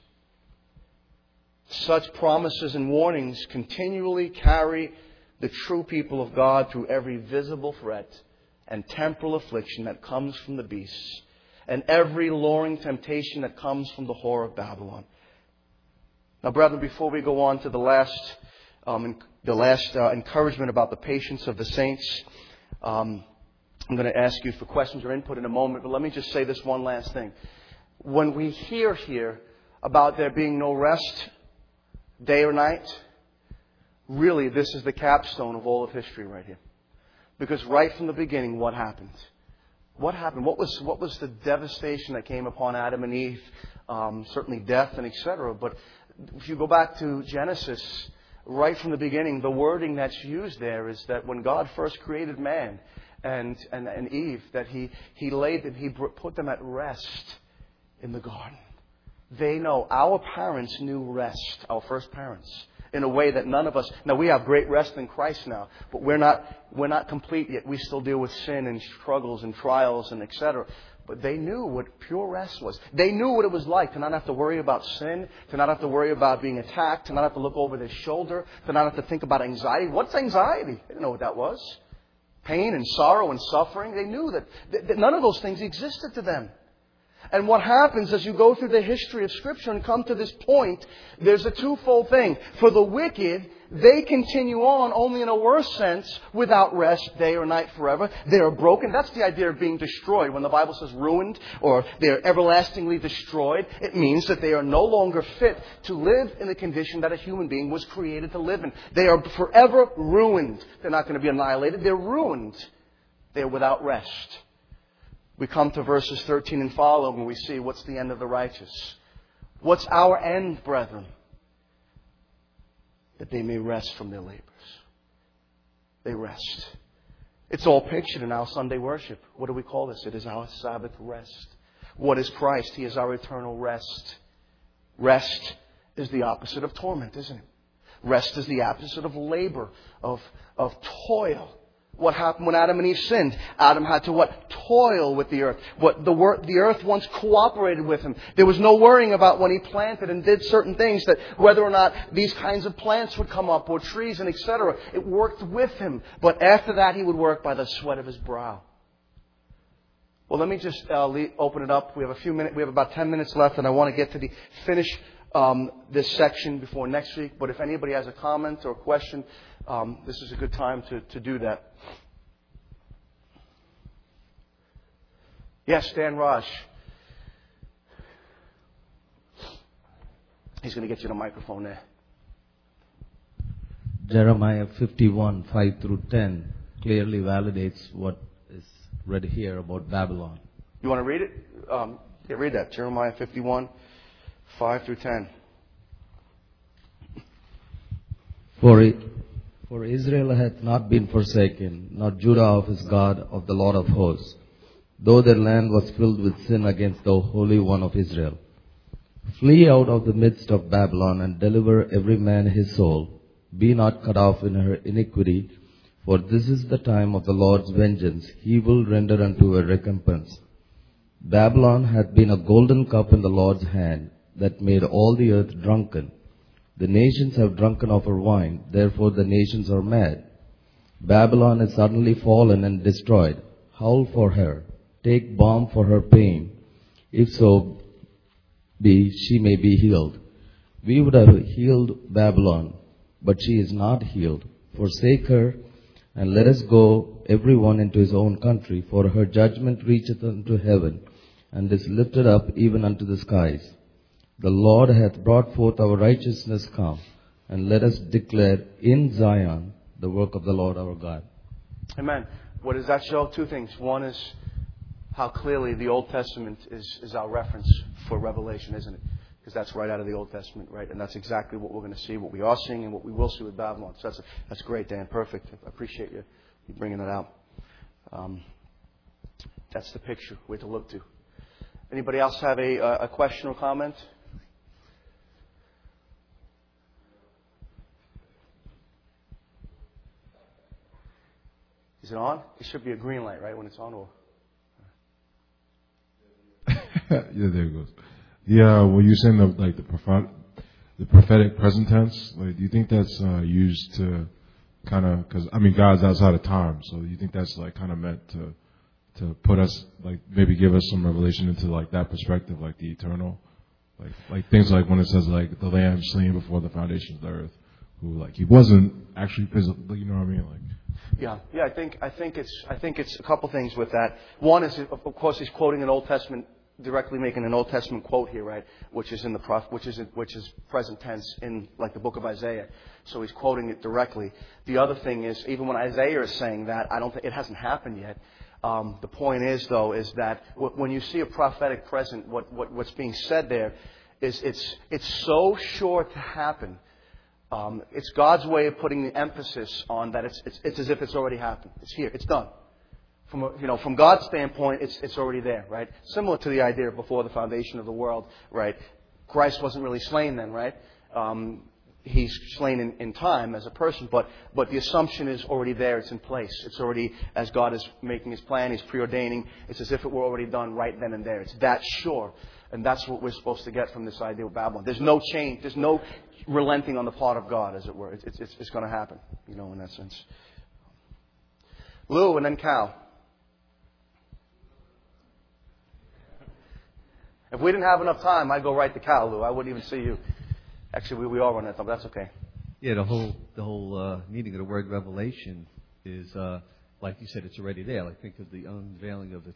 [SPEAKER 1] Such promises and warnings continually carry the true people of God through every visible threat and temporal affliction that comes from the beasts, and every luring temptation that comes from the whore of Babylon. Now, brethren, before we go on to the last encouragement about the patience of the saints, I'm going to ask you for questions or input in a moment, but let me just say this one last thing. When we hear here about there being no rest, day or night, really this is the capstone of all of history right here. Because right from the beginning, what happened? What happened? What was the devastation that came upon Adam and Eve? Certainly death and etc. But if you go back to Genesis, right from the beginning, the wording that's used there is that when God first created man and Eve, that He put them at rest in the garden. They know. Our parents knew rest. Our first parents. In a way that none of us... Now, we have great rest in Christ now, but we're not complete yet. We still deal with sin and struggles and trials and etc. But they knew what pure rest was. They knew what it was like to not have to worry about sin, to not have to worry about being attacked, to not have to look over their shoulder, to not have to think about anxiety. What's anxiety? They didn't know what that was. Pain and sorrow and suffering. They knew that none of those things existed to them. And what happens as you go through the history of Scripture and come to this point, there's a twofold thing. For the wicked, they continue on only in a worse sense, without rest, day or night forever. They are broken. That's the idea of being destroyed. When the Bible says ruined or they are everlastingly destroyed, it means that they are no longer fit to live in the condition that a human being was created to live in. They are forever ruined. They're not going to be annihilated. They're ruined. They're without rest. We come to verses 13 and following and we see what's the end of the righteous. What's our end, brethren? That they may rest from their labors. They rest. It's all pictured in our Sunday worship. What do we call this? It is our Sabbath rest. What is Christ? He is our eternal rest. Rest is the opposite of torment, isn't it? Rest is the opposite of labor, of toil. What happened when Adam and Eve sinned? Adam had to what? Toil with the earth. The earth once cooperated with him. There was no worrying about when he planted and did certain things that whether or not these kinds of plants would come up or trees and etc. It worked with him. But after that he would work by the sweat of his brow. Well, let me just open it up. We have a few minutes. We have about 10 minutes left, and I want to get to finish this section before next week. But if anybody has a comment or a question, this is a good time to do that. Yes, Dan Raj. He's going to get you the microphone there.
[SPEAKER 2] Jeremiah 51, 5 through 10 clearly validates what is read here about Babylon.
[SPEAKER 1] You want to read it? Yeah, read that. Jeremiah 51, 5 through 10.
[SPEAKER 2] For Israel hath not been forsaken, nor Judah of his God, of the Lord of hosts, though their land was filled with sin against the Holy One of Israel. Flee out of the midst of Babylon, and deliver every man his soul. Be not cut off in her iniquity, for this is the time of the Lord's vengeance. He will render unto a recompense. Babylon hath been a golden cup in the Lord's hand, that made all the earth drunken. The nations have drunken of her wine, therefore the nations are mad. Babylon is suddenly fallen and destroyed. Howl for her. Take balm for her pain. If so be she may be healed. We would have healed Babylon, but she is not healed. Forsake her, and let us go every one into his own country, for her judgment reacheth unto heaven, and is lifted up even unto the skies. The Lord hath brought forth our righteousness come, and let us declare in Zion the work of the Lord our God.
[SPEAKER 1] Amen. What does that show? Two things. One is how clearly the Old Testament is our reference for Revelation, isn't it? Because that's right out of the Old Testament, right? And that's exactly what we're going to see, what we are seeing, and what we will see with Babylon. So that's great, Dan. Perfect. I appreciate you bringing that out. That's the picture we're to look to. Anybody else have a question or comment? Is it on? It should be a green light, right, when it's on? Or
[SPEAKER 3] yeah, there it goes. Yeah, well, you're saying the prophetic present tense. Like, do you think that's used to kind of, because I mean, God's outside of time, so do you think that's like kind of meant to put us, like, maybe give us some revelation into like that perspective, like the eternal, like things like when it says like the Lamb slain before the foundations of the earth, who like he wasn't actually physical, you know what I mean, like.
[SPEAKER 1] Yeah. I think it's a couple things with that. One is, of course, he's quoting an Old Testament, directly making an Old Testament quote here, right? Which is in the which is present tense in like the book of Isaiah. So he's quoting it directly. The other thing is, even when Isaiah is saying that, I don't think it hasn't happened yet. The point is, though, is that when you see a prophetic present, what's being said there is it's so sure to happen. It's God's way of putting the emphasis on that it's as if it's already happened. It's here. It's done. From God's standpoint, it's already there, right? Similar to the idea of before the foundation of the world, right? Christ wasn't really slain then, right? He's slain in time as a person, but the assumption is already there. It's in place. It's already, as God is making His plan, He's preordaining. It's as if it were already done right then and there. It's that sure. And that's what we're supposed to get from this idea of Babylon. There's no change. There's no relenting on the part of God, as it were. It's going to happen, in that sense. Lou and then Cal. If we didn't have enough time, I'd go right to Cal, Lou. I wouldn't even see you. Actually, we are running out of time, but that's okay.
[SPEAKER 4] Yeah, the whole meaning of the word revelation is, like you said, it's already there. Like think of the unveiling of the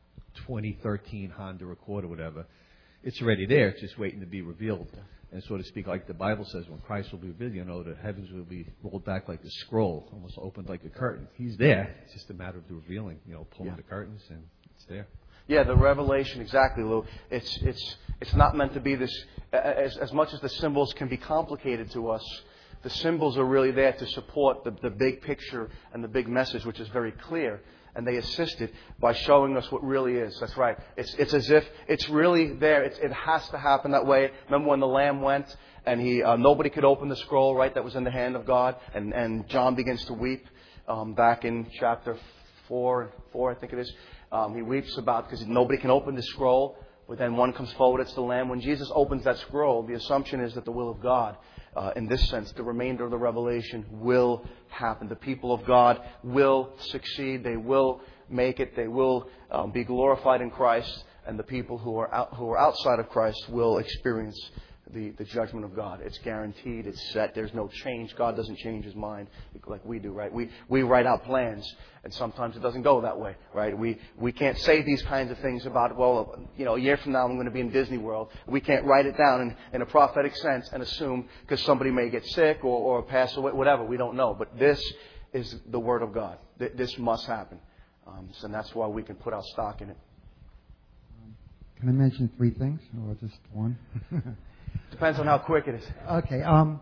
[SPEAKER 4] 2013 Honda Accord or whatever. It's already there. It's just waiting to be revealed. And so to speak, like the Bible says, when Christ will be revealed, the heavens will be rolled back like a scroll, almost opened like a curtain. He's there. It's just a matter of the revealing, pulling the curtains, and it's there.
[SPEAKER 1] Yeah, the revelation, exactly, Lou. It's not meant to be this, as much as the symbols can be complicated to us, the symbols are really there to support the big picture and the big message, which is very clear. And they assist it by showing us what really is. That's right. It's as if it's really there. It has to happen that way. Remember when the Lamb went and nobody could open the scroll, right? That was in the hand of God. And John begins to weep back in chapter 4, I think it is. He weeps about because nobody can open the scroll. But then one comes forward, it's the Lamb. When Jesus opens that scroll, the assumption is that the will of God, in this sense, the remainder of the revelation will happen. The people of God will succeed. They will make it. They will be glorified in Christ. And the people who are outside of Christ will experience the judgment of God. It's guaranteed. It's set. There's no change. God doesn't change His mind like we do, right? We write out plans, and sometimes it doesn't go that way, right? We can't say these kinds of things about, a year from now I'm going to be in Disney World. We can't write it down in a prophetic sense and assume because somebody may get sick or pass away, whatever. We don't know. But this is the Word of God. This must happen. And that's why we can put our stock in it.
[SPEAKER 5] Can I mention 3 things or just one?
[SPEAKER 1] Depends on how quick it is.
[SPEAKER 5] Okay.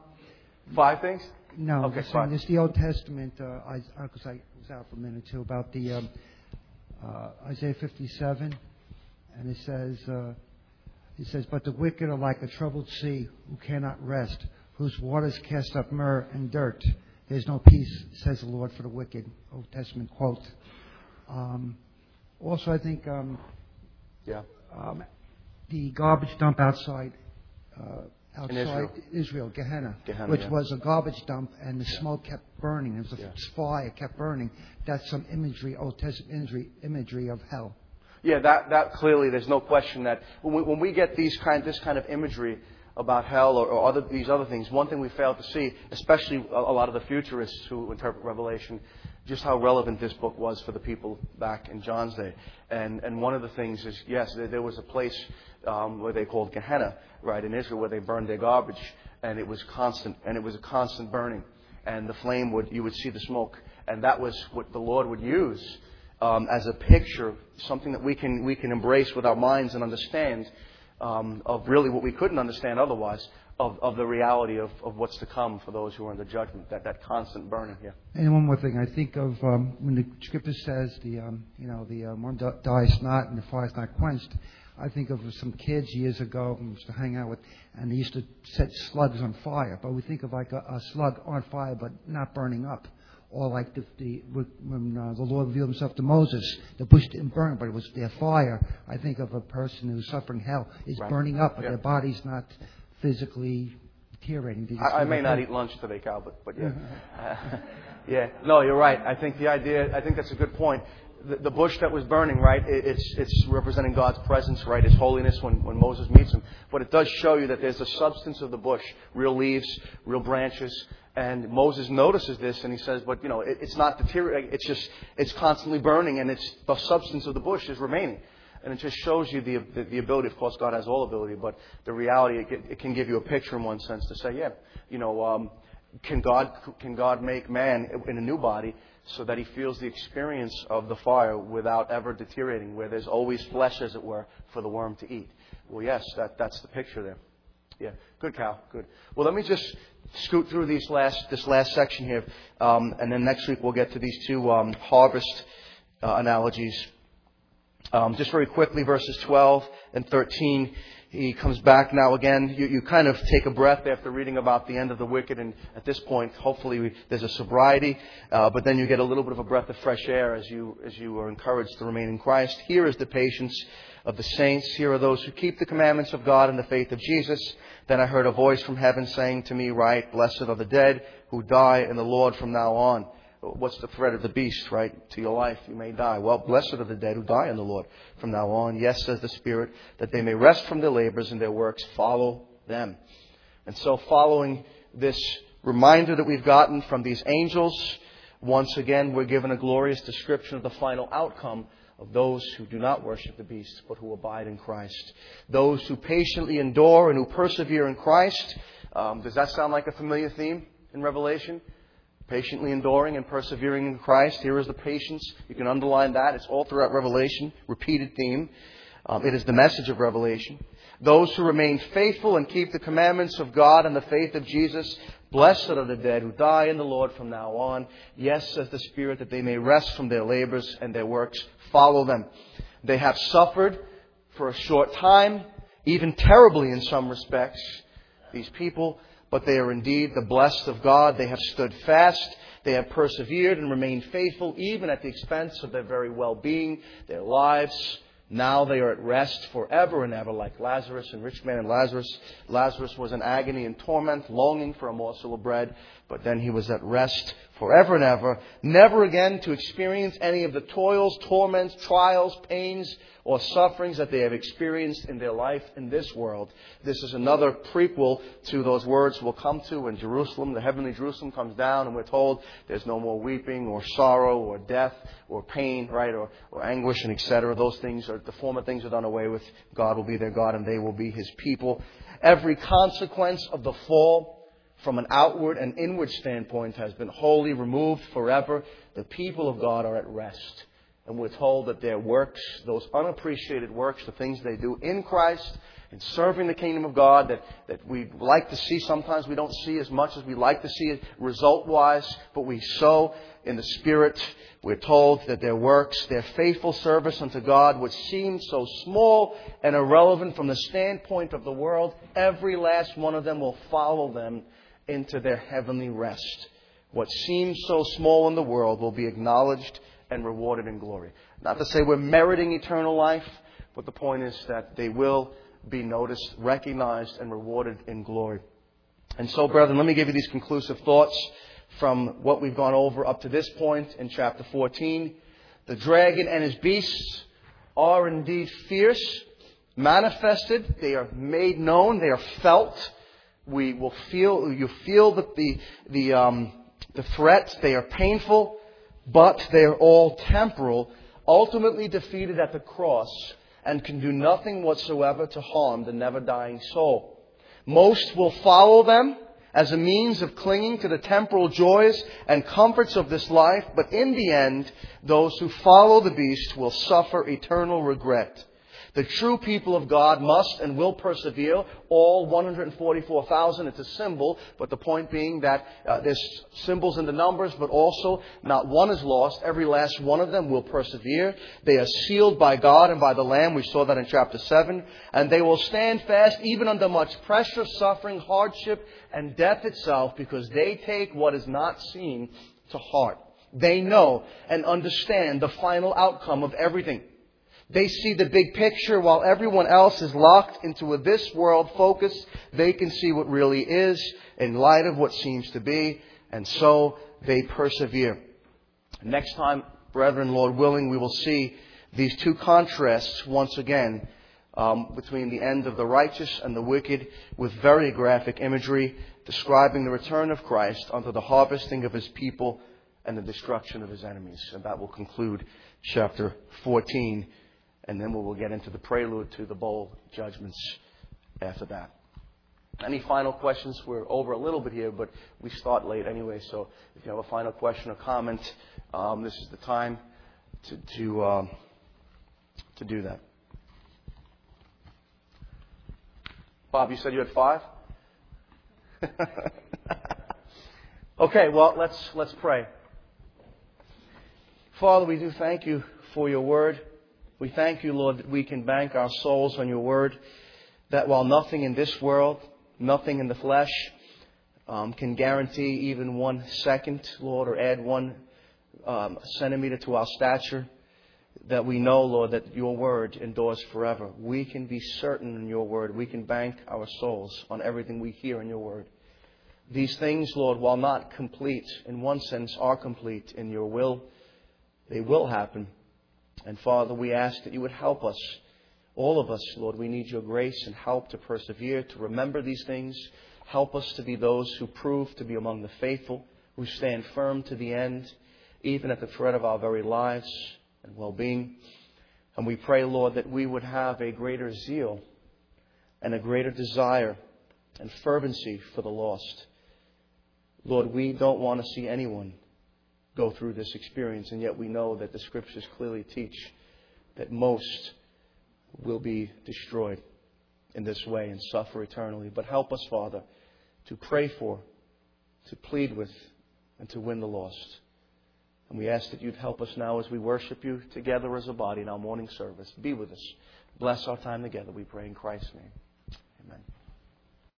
[SPEAKER 1] 5 things?
[SPEAKER 5] No.
[SPEAKER 1] Okay, fine.
[SPEAKER 5] There's the Old Testament, because I was out for a minute or two, about the Isaiah 57. And it says, but the wicked are like a troubled sea who cannot rest, whose waters cast up myrrh and dirt. There's no peace, says the Lord, for the wicked. Old Testament quote. Also, I think the garbage dump outside Israel, Gehenna, which was a garbage dump, and the smoke kept burning. It was a fire kept burning. That's some imagery, Old Testament imagery of hell.
[SPEAKER 1] Yeah, that clearly, there's no question that when we get this kind of imagery about hell or these other things, one thing we fail to see, especially a lot of the futurists who interpret Revelation, just how relevant this book was for the people back in John's day. And one of the things is, yes, there was a place where they called Gehenna, right, in Israel, where they burned their garbage, and it was constant, and it was a constant burning. And the flame you would see the smoke. And that was what the Lord would use as a picture, something that we can embrace with our minds and understand of really what we couldn't understand otherwise, of the reality of what's to come for those who are under judgment, that constant burning here.
[SPEAKER 5] And one more thing, I think of when the Scripture says the one dies not and the fire is not quenched. I think of some kids years ago I used to hang out with, and they used to set slugs on fire. But we think of like a slug on fire but not burning up. Or like when the Lord revealed Himself to Moses, the bush didn't burn, but it was their fire. I think of a person who's suffering hell, is burning up, but their body's not physically deteriorating.
[SPEAKER 1] I may not eat lunch today, Cal, but yeah. Yeah, no, you're right. I think that's a good point. The bush that was burning, right, it's representing God's presence, right, His holiness when Moses meets Him. But it does show you that there's a substance of the bush, real leaves, real branches. And Moses notices this and he says, but it's not deteriorating, it's constantly burning, and the substance of the bush is remaining. And it just shows you the ability. Of course, God has all ability, but the reality, it can give you a picture in one sense to say, can God make man in a new body so that he feels the experience of the fire without ever deteriorating, where there's always flesh, as it were, for the worm to eat? Well, yes, that's the picture there. Yeah, good, Cal. Good. Well, let me just scoot through this last section here, and then next week we'll get to these 2 harvest analogies. Just very quickly, verses 12 and 13. He comes back now again. You kind of take a breath after reading about the end of the wicked, and at this point, hopefully, there's a sobriety. But then you get a little bit of a breath of fresh air as you are encouraged to remain in Christ. Here is the patience of the saints. Here are those who keep the commandments of God and the faith of Jesus. Then I heard a voice from heaven saying to me, "Write, blessed are the dead who die in the Lord from now on." what's the threat of the beast, right? To your life, you may die. Well, blessed are the dead who die in the Lord from now on. Yes, says the Spirit, that they may rest from their labors and their works follow them. And so following this reminder that we've gotten from these angels, once again, we're given a glorious description of the final outcome of those who do not worship the beast, but who abide in Christ. Those who patiently endure and who persevere in Christ. Does that sound like a familiar theme in Revelation? Patiently enduring and persevering in Christ. Here is the patience. You can underline that. It's all throughout Revelation. Repeated theme. It is the message of Revelation. Those who remain faithful and keep the commandments of God and the faith of Jesus. Blessed are the dead who die in the Lord from now on. Yes, says the Spirit, that they may rest from their labors and their works follow them. They have suffered for a short time, even terribly in some respects, these people, but they are indeed the blessed of God. They have stood fast. They have persevered and remained faithful, even at the expense of their very well-being, their lives. Now they are at rest forever and ever, like Lazarus and rich man and Lazarus. Lazarus was in agony and torment, longing for a morsel of bread, but then he was at rest forever and ever, never again to experience any of the toils, torments, trials, pains, or sufferings that they have experienced in their life in this world. This is another prequel to those words we'll come to when Jerusalem, the heavenly Jerusalem, comes down and we're told there's no more weeping or sorrow or death or pain, right, or anguish and etc. Those things are, the former things are done away with. God will be their God and they will be His people. Every consequence of the fall from an outward and inward standpoint has been wholly removed forever. The people of God are at rest. And we're told that their works, those unappreciated works, the things they do in Christ, in serving the kingdom of God, that we like to see, sometimes we don't see as much as we like to see it result-wise, but we sow in the Spirit. We're told that their works, their faithful service unto God, which seems so small and irrelevant from the standpoint of the world, every last one of them will follow them into their heavenly rest. What seems so small in the world will be acknowledged and rewarded in glory. Not to say we're meriting eternal life, but the point is that they will be noticed, recognized, and rewarded in glory. And so, brethren, let me give you these conclusive thoughts from what we've gone over up to this point in chapter 14. The dragon and his beasts are indeed fierce, manifested, they are made known, they are felt. You feel the threat, they are painful, but they are all temporal, ultimately defeated at the cross, and can do nothing whatsoever to harm the never-dying soul. Most will follow them as a means of clinging to the temporal joys and comforts of this life, but in the end, those who follow the beast will suffer eternal regret. The true people of God must and will persevere. All 144,000, it's a symbol, but the point being that there's symbols in the numbers, but also not one is lost. Every last one of them will persevere. They are sealed by God and by the Lamb. We saw that in chapter 7. And they will stand fast even under much pressure, suffering, hardship, and death itself, because they take what is not seen to heart. They know and understand the final outcome of everything. They see the big picture while everyone else is locked into a this world focus. They can see what really is in light of what seems to be, and so they persevere. Next time, brethren, Lord willing, we will see these two contrasts once again between the end of the righteous and the wicked, with very graphic imagery describing the return of Christ unto the harvesting of His people and the destruction of His enemies. And that will conclude chapter 14. And then we will get into the prelude to the bowl judgments after that. Any final questions? We're over a little bit here, but we start late anyway. So if you have a final question or comment, this is the time to do that. Bob, you said you had 5? Okay, well, let's pray. Father, we do thank You for Your word. We thank You, Lord, that we can bank our souls on Your word, that while nothing in this world, nothing in the flesh, can guarantee even 1 second, Lord, or add 1 centimeter to our stature, that we know, Lord, that Your word endures forever. We can be certain in Your word. We can bank our souls on everything we hear in Your word. These things, Lord, while not complete, in one sense are complete in your will, they will happen. And Father, we ask that you would help us. All of us, Lord, we need your grace and help to persevere, to remember these things. Help us to be those who prove to be among the faithful, who stand firm to the end, even at the threat of our very lives and well-being. And we pray, Lord, that we would have a greater zeal and a greater desire and fervency for the lost. Lord, we don't want to see anyone go through this experience, and yet we know that the Scriptures clearly teach that most will be destroyed in this way and suffer eternally. But help us, Father, to pray for, to plead with, and to win the lost. And we ask that you'd help us now as we worship you together as a body in our morning service. Be with us. Bless our time together, we pray in Christ's name. Amen.